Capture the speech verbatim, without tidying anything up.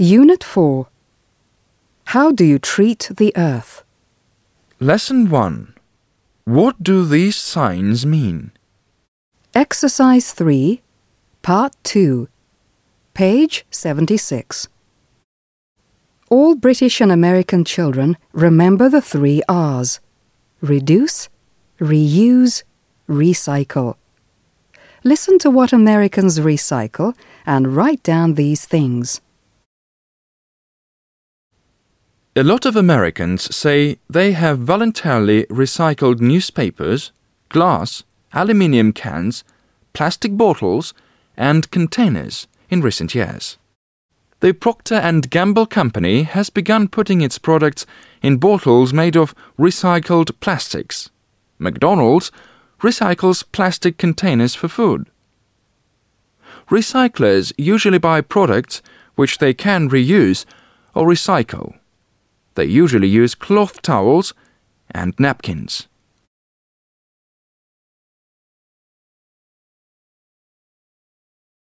Unit four. How do you treat the earth? Lesson one. What do these signs mean? Exercise three, Part two, page seventy-six. All British and American children remember the three R's: reduce, reuse, recycle. Listen to what Americans recycle and write down these things. A lot of Americans say they have voluntarily recycled newspapers, glass, aluminium cans, plastic bottles, and containers in recent years. The Procter and Gamble company has begun putting its products in bottles made of recycled plastics. McDonald's recycles plastic containers for food. Recyclers usually buy products which they can reuse or recycle. They usually use cloth towels and napkins.